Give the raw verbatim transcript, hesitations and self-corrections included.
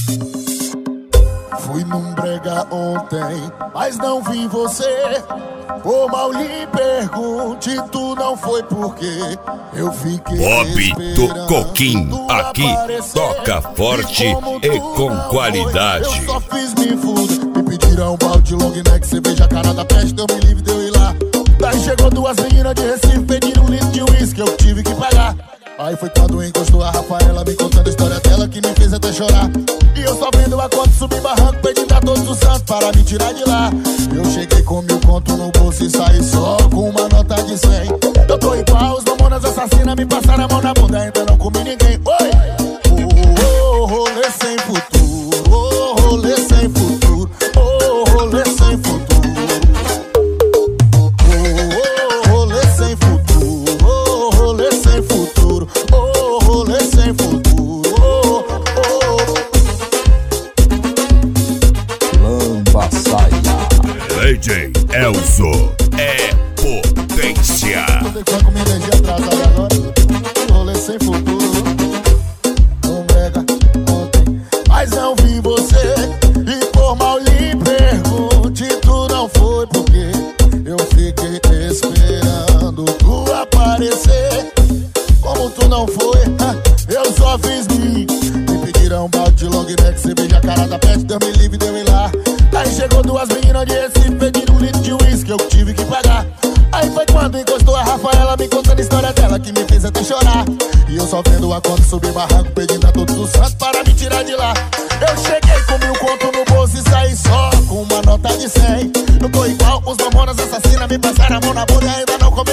Fui num brega ontem, mas não vi você. Por mal lhe pergunte, tu não foi porque eu fiquei Bob do Coquim, aqui toca forte e com qualidade. Eu só fiz me fuder, me pediram um balde de long neck, cerveja, a cara da peste, deu me livre, deu ir lá. Daí chegou duas meninas de Recife, pediram um litro de uísque, eu tive que pagar. Aí foi quando encostou a Rafaela, me contando a história dela que me fez até chorar. E eu só vendo a conta subir barranco, pedindo a todos os santos para me tirar de lá. Eu cheguei com mil conto no bolso e saí só com uma nota de cem. Eu tô igual os mamonas assassinas, me passaram a mão na bunda, ainda não comi ninguém. Oi! Oh, oh, oh, rolê sem futuro, oh, rolê sem futuro, oh, rolê sem futuro. D J Elzo é potência. Tô com minha energia atrasada agora. Rolê sem futuro. Não brega ontem, mas não vi você. E por mal lhe pergunte, tu não foi porque eu fiquei esperando tu aparecer. Como tu não foi, eu só fiz mim. Me pediram um balde de long neck, cerveja, a cara da peste, deu me livre, deu ir lá. Aí chegou duas meninas de Recife, pediram um litro de uísque, eu tive que pagar. Aí foi quando encostou a Rafaela, me contando a história dela que me fez até chorar. E eu só vendo a conta subir barranco, pedindo a todos os santos para me tirar de lá. Eu cheguei com mil conto no bolso e saí só com uma nota de cem. Eu tô igual os mamonas assassinas, me passaram a mão na bunda e ainda não comi